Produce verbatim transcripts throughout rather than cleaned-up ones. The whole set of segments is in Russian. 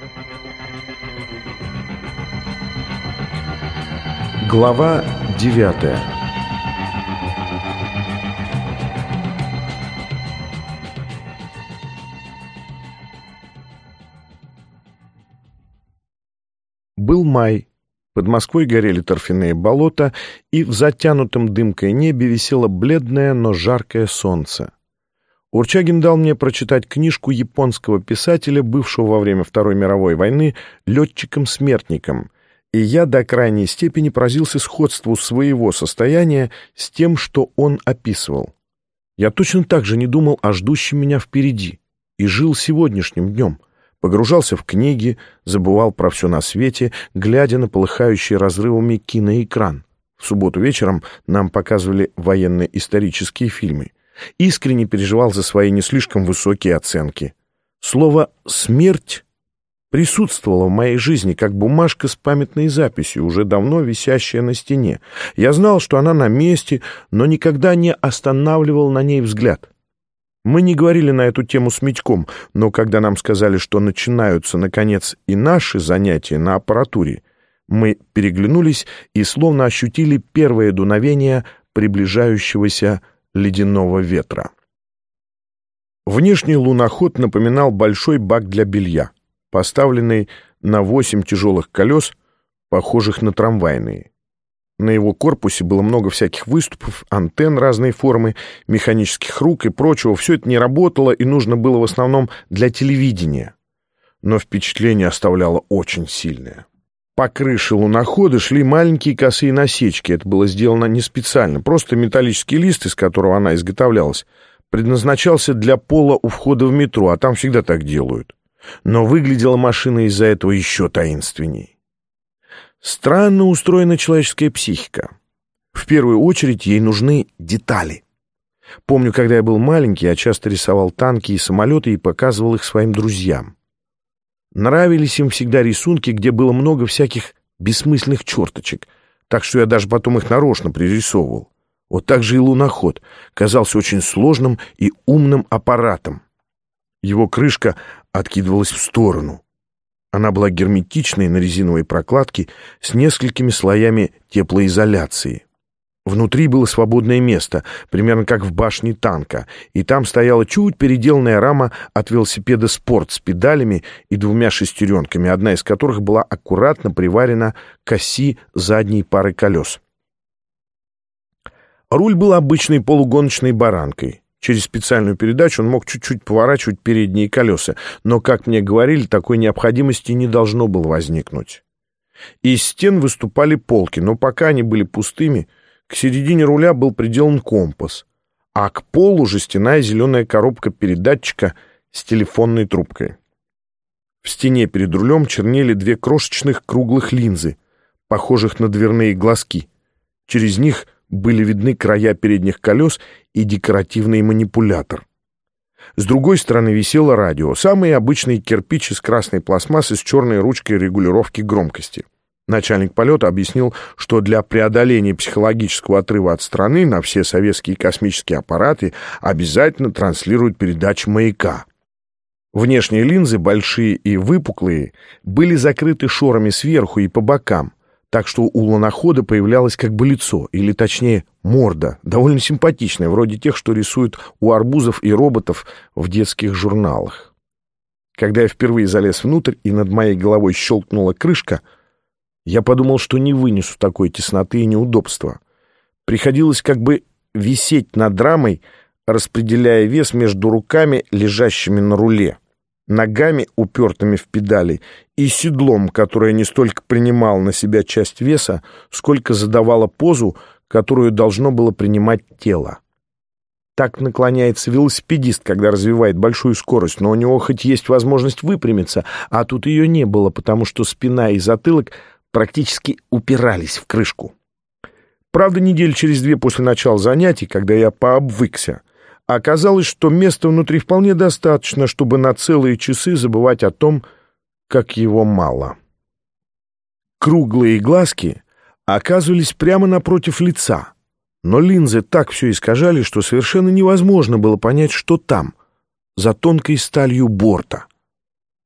Глава девятая. Был май. Под Москвой горели торфяные болота, и в затянутом дымкой небе висело бледное, но жаркое солнце. Урчагин дал мне прочитать книжку японского писателя, бывшего во время Второй мировой войны летчиком-смертником, и я до крайней степени поразился сходству своего состояния с тем, что он описывал. Я точно так же не думал о ждущем меня впереди и жил сегодняшним днем. Погружался в книги, забывал про все на свете, глядя на полыхающий разрывами киноэкран. В субботу вечером нам показывали военно-исторические фильмы. Искренне переживал за свои не слишком высокие оценки. Слово «смерть» присутствовало в моей жизни, как бумажка с памятной записью, уже давно висящая на стене. Я знал, что она на месте, но никогда не останавливал на ней взгляд. Мы не говорили на эту тему с Митьком, но когда нам сказали, что начинаются, наконец, и наши занятия на аппаратуре, мы переглянулись и словно ощутили первое дуновение приближающегося ледяного ветра. Внешний луноход напоминал большой бак для белья, поставленный на восемь тяжелых колес, похожих на трамвайные. На его корпусе было много всяких выступов, антенн разной формы, механических рук и прочего. Все это не работало и нужно было в основном для телевидения. Но впечатление оставляло очень сильное. По крыше лунохода шли маленькие косые насечки. Это было сделано не специально. Просто металлический лист, из которого она изготовлялась, предназначался для пола у входа в метро, а там всегда так делают. Но выглядела машина из-за этого еще таинственней. Странно устроена человеческая психика. В первую очередь ей нужны детали. Помню, когда я был маленький, я часто рисовал танки и самолеты и показывал их своим друзьям. Нравились им всегда рисунки, где было много всяких бессмысленных черточек, так что я даже потом их нарочно пририсовывал. Вот так же и луноход казался очень сложным и умным аппаратом. Его крышка откидывалась в сторону. Она была герметичной на резиновой прокладке с несколькими слоями теплоизоляции. Внутри было свободное место, примерно как в башне танка, и там стояла чуть переделанная рама от велосипеда «Спорт» с педалями и двумя шестеренками, одна из которых была аккуратно приварена к оси задней пары колес. Руль был обычной полугоночной баранкой. Через специальную передачу он мог чуть-чуть поворачивать передние колеса, но, как мне говорили, такой необходимости не должно было возникнуть. Из стен выступали полки, но пока они были пустыми, к середине руля был приделан компас, а к полу жестяная зеленая коробка передатчика с телефонной трубкой. В стене перед рулем чернели две крошечных круглых линзы, похожих на дверные глазки. Через них были видны края передних колес и декоративный манипулятор. С другой стороны висело радио, самый обычный кирпич из красной пластмассы с черной ручкой регулировки громкости. Начальник полета объяснил, что для преодоления психологического отрыва от страны на все советские космические аппараты обязательно транслируют передачи маяка. Внешние линзы, большие и выпуклые, были закрыты шорами сверху и по бокам, так что у лунохода появлялось как бы лицо, или точнее морда, довольно симпатичная, вроде тех, что рисуют у арбузов и роботов в детских журналах. Когда я впервые залез внутрь и над моей головой щелкнула крышка, я подумал, что не вынесу такой тесноты и неудобства. Приходилось как бы висеть над рамой, распределяя вес между руками, лежащими на руле, ногами, упертыми в педали, и седлом, которое не столько принимало на себя часть веса, сколько задавало позу, которую должно было принимать тело. Так наклоняется велосипедист, когда развивает большую скорость, но у него хоть есть возможность выпрямиться, а тут ее не было, потому что спина и затылок практически упирались в крышку. Правда, недель через две после начала занятий, когда я пообвыкся, оказалось, что места внутри вполне достаточно, чтобы на целые часы забывать о том, как его мало. Круглые глазки оказывались прямо напротив лица, но линзы так все искажали, что совершенно невозможно было понять, что там, за тонкой сталью борта.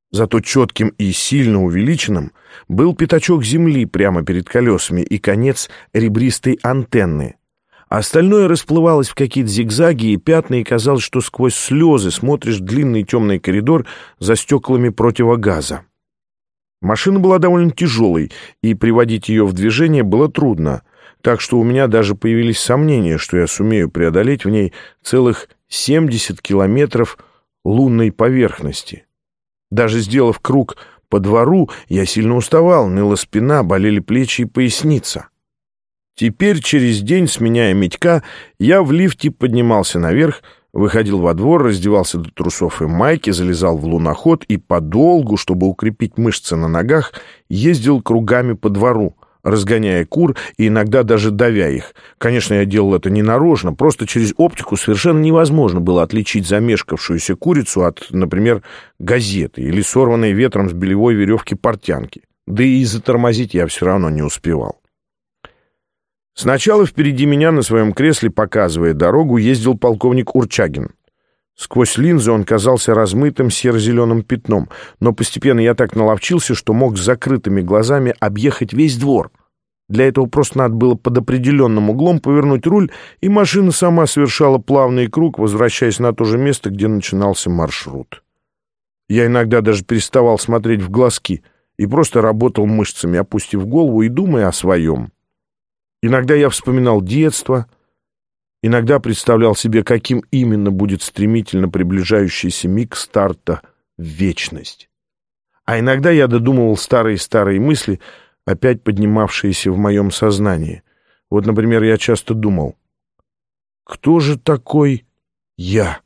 Зато четким и сильно увеличенным был пятачок земли прямо перед колесами и конец ребристой антенны. Остальное расплывалось в какие-то зигзаги и пятна, и казалось, что сквозь слезы смотришь в длинный темный коридор за стеклами противогаза. Машина была довольно тяжелой, и приводить ее в движение было трудно, так что у меня даже появились сомнения, что я сумею преодолеть в ней целых семьдесят километров лунной поверхности. Даже сделав круг по двору, я сильно уставал, ныла спина, болели плечи и поясница. Теперь, через день, сменяя Митька, я в лифте поднимался наверх, выходил во двор, раздевался до трусов и майки, залезал в луноход и подолгу, чтобы укрепить мышцы на ногах, ездил кругами по двору, разгоняя кур и иногда даже давя их. Конечно, я делал это не нарочно, просто через оптику совершенно невозможно было отличить замешкавшуюся курицу от, например, газеты или сорванной ветром с белевой веревки портянки. Да и затормозить я все равно не успевал. Сначала впереди меня на своем кресле, показывая дорогу, ездил полковник Урчагин. Сквозь линзы он казался размытым серо-зеленым пятном, но постепенно я так наловчился, что мог с закрытыми глазами объехать весь двор. Для этого просто надо было под определенным углом повернуть руль, и машина сама совершала плавный круг, возвращаясь на то же место, где начинался маршрут. Я иногда даже переставал смотреть в глазки и просто работал мышцами, опустив голову и думая о своем. Иногда я вспоминал детство, иногда представлял себе, каким именно будет стремительно приближающийся миг старта в вечность. А иногда я додумывал старые-старые мысли, опять поднимавшиеся в моем сознании. Вот, например, я часто думал: кто же такой я?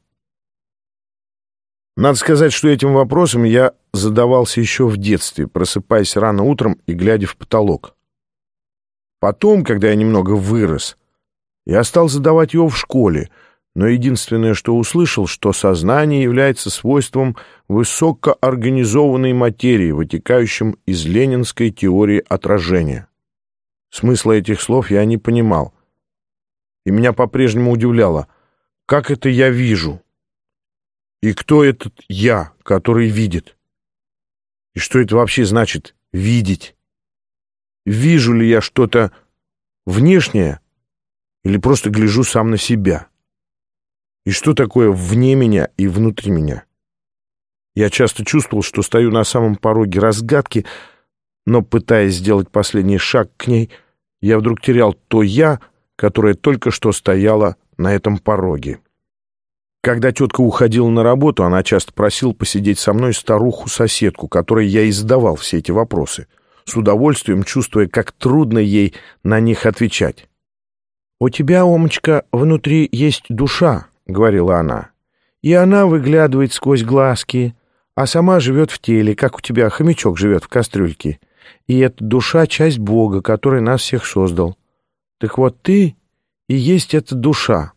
Надо сказать, что этим вопросом я задавался еще в детстве, просыпаясь рано утром и глядя в потолок. Потом, когда я немного вырос, я стал задавать его в школе, но единственное, что услышал, что сознание является свойством высокоорганизованной материи, вытекающим из ленинской теории отражения. Смысла этих слов я не понимал, и меня по-прежнему удивляло, как это я вижу, и кто этот я, который видит, и что это вообще значит «видеть». Вижу ли я что-то внешнее или просто гляжу сам на себя? И что такое вне меня и внутри меня? Я часто чувствовал, что стою на самом пороге разгадки, но, пытаясь сделать последний шаг к ней, я вдруг терял то «я», которое только что стояло на этом пороге. Когда тетка уходила на работу, она часто просила посидеть со мной старуху-соседку, которой я и задавал все эти вопросы, с удовольствием чувствуя, как трудно ей на них отвечать. «У тебя, Омочка, внутри есть душа», — говорила она, — «и она выглядывает сквозь глазки, а сама живет в теле, как у тебя хомячок живет в кастрюльке. И эта душа — часть Бога, который нас всех создал. Так вот ты и есть эта душа».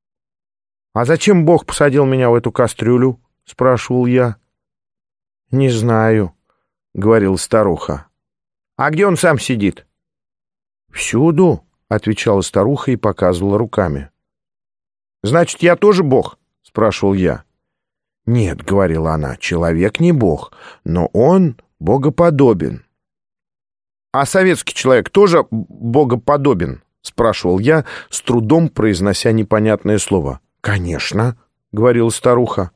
«А зачем Бог посадил меня в эту кастрюлю?» — спрашивал я. «Не знаю», — говорила старуха. «А где он сам сидит?» «Всюду», — отвечала старуха и показывала руками. «Значит, я тоже Бог?» — спрашивал я. «Нет», — говорила она, — «человек не Бог, но он богоподобен». «А советский человек тоже богоподобен?» — спрашивал я, с трудом произнося непонятное слово. «Конечно», — говорила старуха.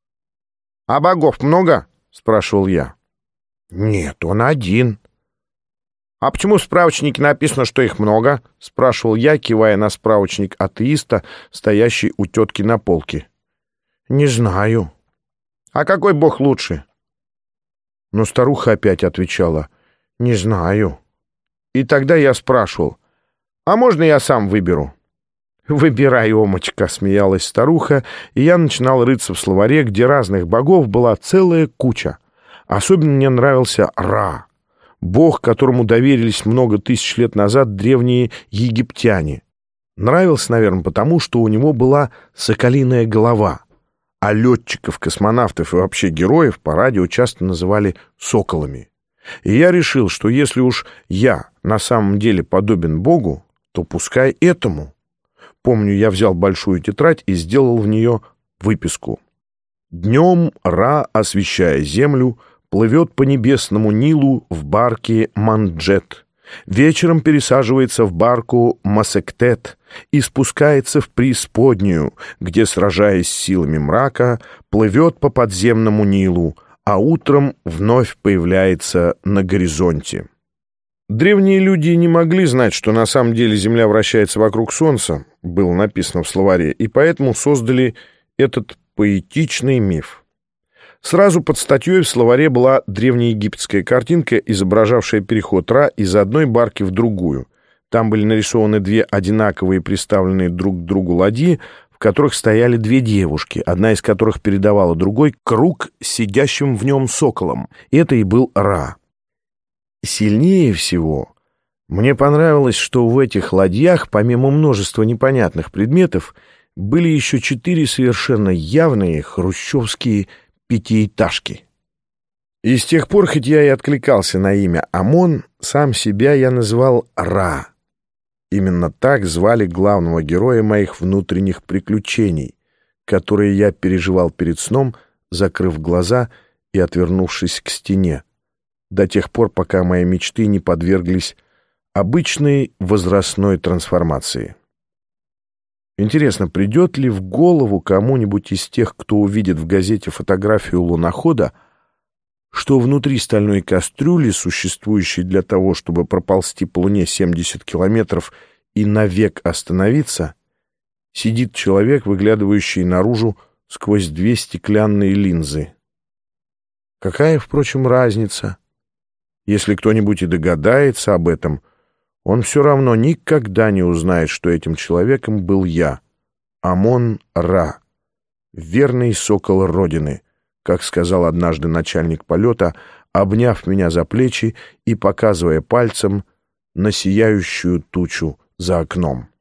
«А богов много?» — спрашивал я. «Нет, он один». «А почему в справочнике написано, что их много?» — спрашивал я, кивая на справочник атеиста, стоящий у тетки на полке. «Не знаю». «А какой бог лучше?» Но старуха опять отвечала: «Не знаю». И тогда я спрашивал: «А можно я сам выберу?» «Выбирай, Омочка», — смеялась старуха, и я начинал рыться в словаре, где разных богов была целая куча. Особенно мне нравился Ра, бог, которому доверились много тысяч лет назад древние египтяне. Нравился, наверное, потому, что у него была соколиная голова, а летчиков, космонавтов и вообще героев по радио часто называли соколами. И я решил, что если уж я на самом деле подобен Богу, то пускай этому. Помню, я взял большую тетрадь и сделал в нее выписку. Днем Ра, освещая землю, плывет по небесному Нилу в барке Манджет, вечером пересаживается в барку Масектет и спускается в преисподнюю, где, сражаясь с силами мрака, плывет по подземному Нилу, а утром вновь появляется на горизонте. Древние люди не могли знать, что на самом деле Земля вращается вокруг Солнца, было написано в словаре, и поэтому создали этот поэтичный миф. Сразу под статьей в словаре была древнеегипетская картинка, изображавшая переход Ра из одной барки в другую. Там были нарисованы две одинаковые приставленные друг к другу ладьи, в которых стояли две девушки, одна из которых передавала другой круг с сидящим в нем соколом. Это и был Ра. Сильнее всего мне понравилось, что в этих ладьях, помимо множества непонятных предметов, были еще четыре совершенно явные хрущевские пятиэтажки. И с тех пор, хоть я и откликался на имя Амон, сам себя я назвал Ра. Именно так звали главного героя моих внутренних приключений, которые я переживал перед сном, закрыв глаза и отвернувшись к стене, до тех пор, пока мои мечты не подверглись обычной возрастной трансформации. Интересно, придет ли в голову кому-нибудь из тех, кто увидит в газете фотографию лунохода, что внутри стальной кастрюли, существующей для того, чтобы проползти по Луне семьдесят километров и навек остановиться, сидит человек, выглядывающий наружу сквозь две стеклянные линзы? Какая, впрочем, разница? Если кто-нибудь и догадается об этом, он все равно никогда не узнает, что этим человеком был я, Амон-Ра, верный сокол Родины, как сказал однажды начальник полета, обняв меня за плечи и показывая пальцем на сияющую тучу за окном.